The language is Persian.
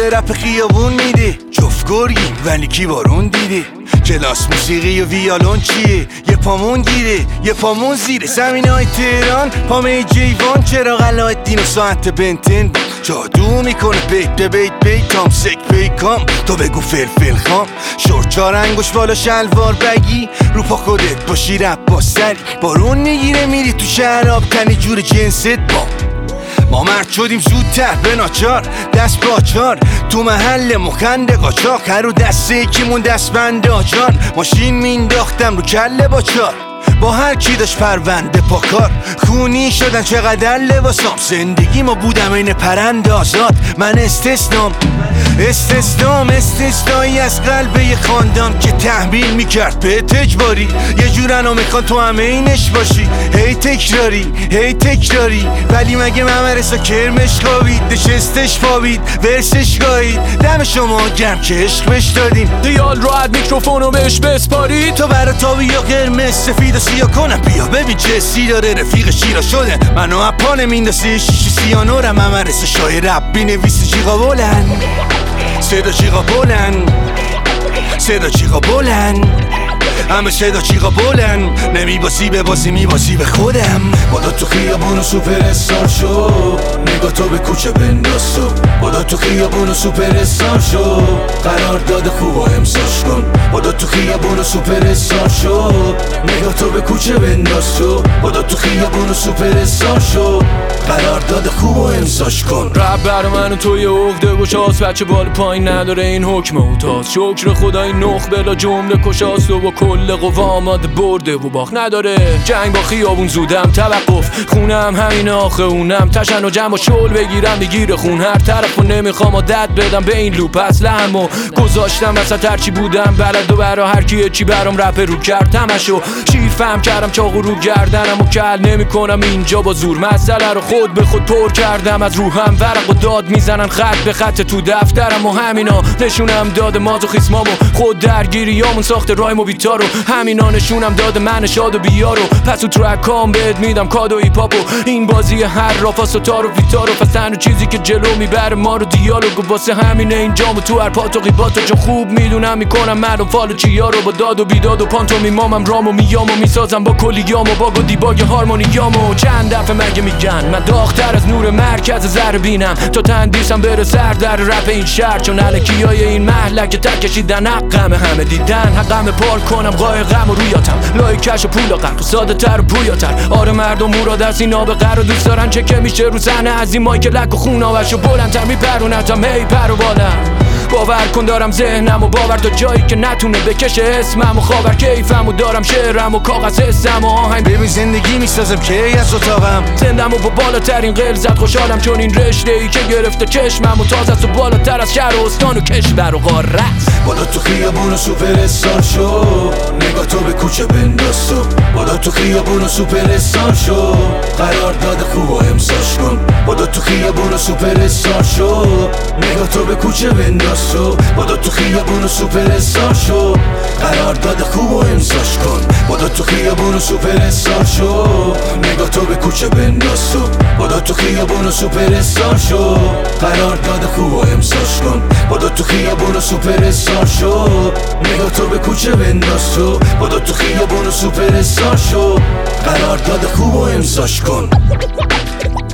رپ خیابون میده، جفت گرگیم ولی کی بارون دیده. کلاس موسیقی و ویالون چیه؟ یه پامون گیره یه پامون زیره. زمینای تهران پامه جیوان، چرا علایالدین و ساعت بنتن جادو میکنه. بیت تام سک پیکام، تو بگو فلفل خام. شورت 4 انگوش بالا شلوار بگی، رو پا خودت باشی رپ با سری. بارون میگیره میری تو شراب تنی جور جنست با. ما مرد شدیم زودتر به ناچار، دست باچار تو محل مخند قاچاق. هر رو دسته یکیمون دست بند آجان، ماشین مینداختم رو کله باچار. با هر کی داشت پرونده پاکار، خونی شدن چقدر لباسام. زندگی ما بودم این پرند آزاد، من استثنایی از قلب یه خاندان که تحمیل میکرد به اجباری. یه جورنو میخوان تو همه اینش باشی، هی تکراری ولی مگه ممرسا کرمش خوابید، نشستش پابید ورسش گاهید. دم شما گرم که عشق بش دادیم، دیال راحت میکروفونو بهش بسپاری. تو برا تابی یا قرمز سفید و سیاه کنم. بیا ببین چه سی داره رفیق شیرا شده، منو اپانه میندازه شیشی سیانورم. ممرسا شای رب بینویسی جیغا بلند، صدا چیغا بلند همه صدا چیغا بلند. نمیباسی به بازی میباسی به خودم. بادا تو خیابون و سوپر استار شو، نگاه تو به کوچه بنداز تو. بادا تو خیابون و سوپر استار شو، قرار داده خوب و امساش کن. بادا تو خیابون و سوپر استار شو، نگاه تو به کوچه بنداز تو. بادا تو خیابون و سوپر استار شو، قرار داده خوب و امساش کن. رب برا من و تو یه عقده گشاست، بچه بال پایین نداره این حکم اوتاست. شکر خدا این نخ بلا جمله کشاست و با کل قوا آماده برده و باخت نداره. جنگ با خیابون زودم توقف، خونم همین آخه اونم تشن و جمع و شل بگیرم بگیره خون هر طرف و نمیخوام عادت بدم به این لوپ. اصلم و گذاشتم وسط هرچی بودم بلد و برا هر کی چی برام رپ رو کرد تمشو شیر فهم کردم چاقو رو گردنم و کل نمی کنم اینجا با زور. مسئله رو خود به خود پر کردم از روحم، ورق و داد میزنن خط به خط تو دفترم و همینا نشونم داد مازوخیسمامو خود درگیریامون ساخت رایم و بیتارو. همینا نشونم داد من شاد و بیارو، پس تو ترکام بهت میدم کادو ایپاپو. این بازی هر رافاس و تارو ویتارو، پس تنها چیزی که جلو میبره ما رو دیالوگو. واسه همینه اینجامو تو هر پات و قیباتو، چون خوب میدونم میکنم مردم فالو چیارو. با داد و بیداد و پانتومیمام رامو میامو میسازم با کلیامو باگ و دیباگ هارمونیامو. چند دفعه مگه میگن من داغ‌تر از نور مرکز ذره بینم، تا تندیسم بره سر در رپ این شهر. چون الکیای این محلک تک کشیدن حقم، همه دیدن حقم پار کنم قایقم و رویاتم لای کش و پول و قرق ساده تر و پویاتر. آره مردم مراد از این آبقر رو دوست دارن، چه که میشه رو صحنه از این مایک لک و خون آوش و بلندتر میپرونتم هی پر و بالم. باور کن دارم ذهنم و باور تا جایی که نتونه بکشه اسمم و خاور کیفم و دارم شعرم و کاغذ حسم و آهنگ. ببین زندگی میسازم که از اتاقم زندم و با بالاترین غلظت خوشحالم، چون این رشته ای که گرفته چشمم و تازه است و بالاتر از شهر و استان و کشور و قاره است. بادا تو خیابون و سوپر استار شو، نگاه تو به کوچه بنداز تو. بادا تو خیابون و سوپر استار شو، قرار داده خوب و امساش کن. بادا تو خیابون و سوپر استار شو، نگاه تو به کوچه بنداز تو. بادا تو خیابون و سوپر استار شو، قرار داده خوب و امساش کن. بادا تو خیابون و سوپر استار شو، نگاه تو به کوچه بنداز تو. بادا تو خیابون و سوپر استار شو، قرار داده خوب و امساش کن. بادا تو خیابون و سوپر استار شو، نگاه تو به کوچه بنداز تو. بادا تو خیابون و سوپر استار شو، قرار داده خوب و امساش کن.